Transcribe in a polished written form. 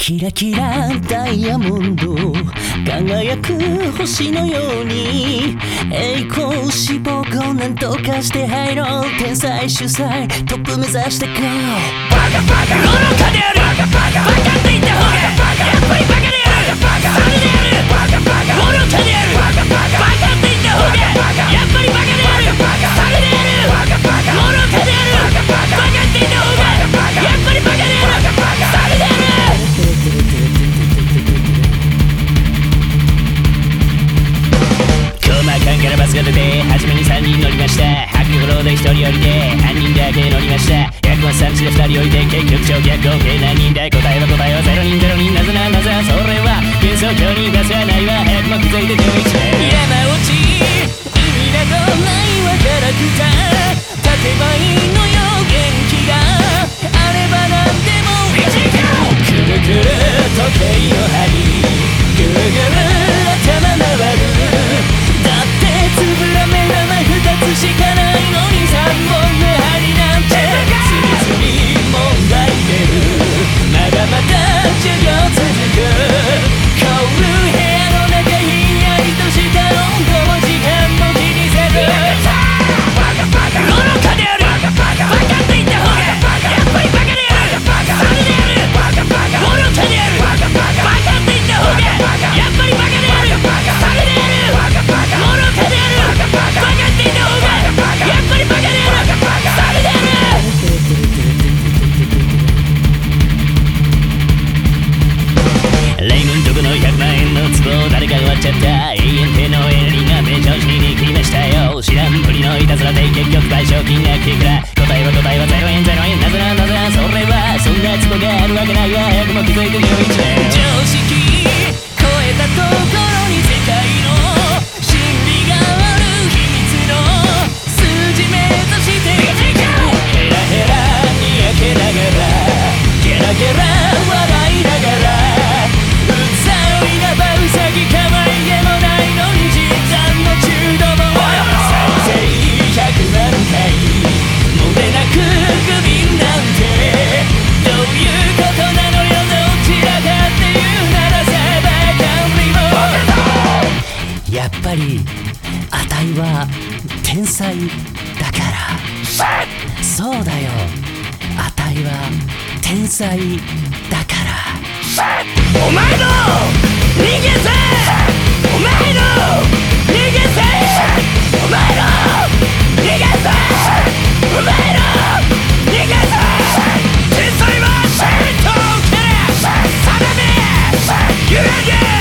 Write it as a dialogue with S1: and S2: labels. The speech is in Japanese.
S1: キラキラダイヤモンド輝く星のように栄光志望をなんとかして入ろう天才主催トップ目指してこうバカバカ愚かであるバカバカバカって言った方がやっぱりバカであるバカバカであるバカバカ愚かであるバカバカバカって言った方がやっぱりバカであるバカバカであるバカバカ愚かであるバカバカバカって言った方がやっぱりバカであるバカバカであるからバスが出て初めに3人乗りました白フローで1人降りて犯人だけ乗りました100万産地で2人降りて結局乗客合計何人だ答えは0人0人なぜなぜそれは幻想郷にバスはないわ早くも気づいて今日一年山落ち意味などないわキャラクター立てばいいのよ元気があれば何でもくるくる時計の針ぐるぐる頭回るつぶら目玉2つしかないのに3本目針なんて次々問題出るまだまだ授業続く凍る部屋の中ひんやりとした温度も時間も気にせずバカバカ愚かであるバカバカバカって言った方がやっぱりバカであるバカバカであるバカバカ愚かであるバカバカバカって言った方がやっぱりバカであるバカバカであるバカバカ愚かであるレイムンとこの100万円の壺誰か割っちゃった永遠亭のエリーが弁償しに来ましたよ知らんぷりのいたずらで結局賠償金が来てから答えは0円0円なぜなぜそれはそんな壺があるわけないわ早くも気づいてるよ一年常識超えたところに世界の真理がある秘密の数字目指してヘラヘラにやけながらゲラゲラ笑いながらウサギかわいげもないのに実弾の中度も再生100万回漏れなくクビなんてどういうことなのよどちらかっていうならサバカンリもやっぱりあたいは天才だからそうだよあたいは天才だからお前の逃げせお前の逃げせお前の逃げせお前の逃げせ天才はシェイトを蹴れ定め揺らげ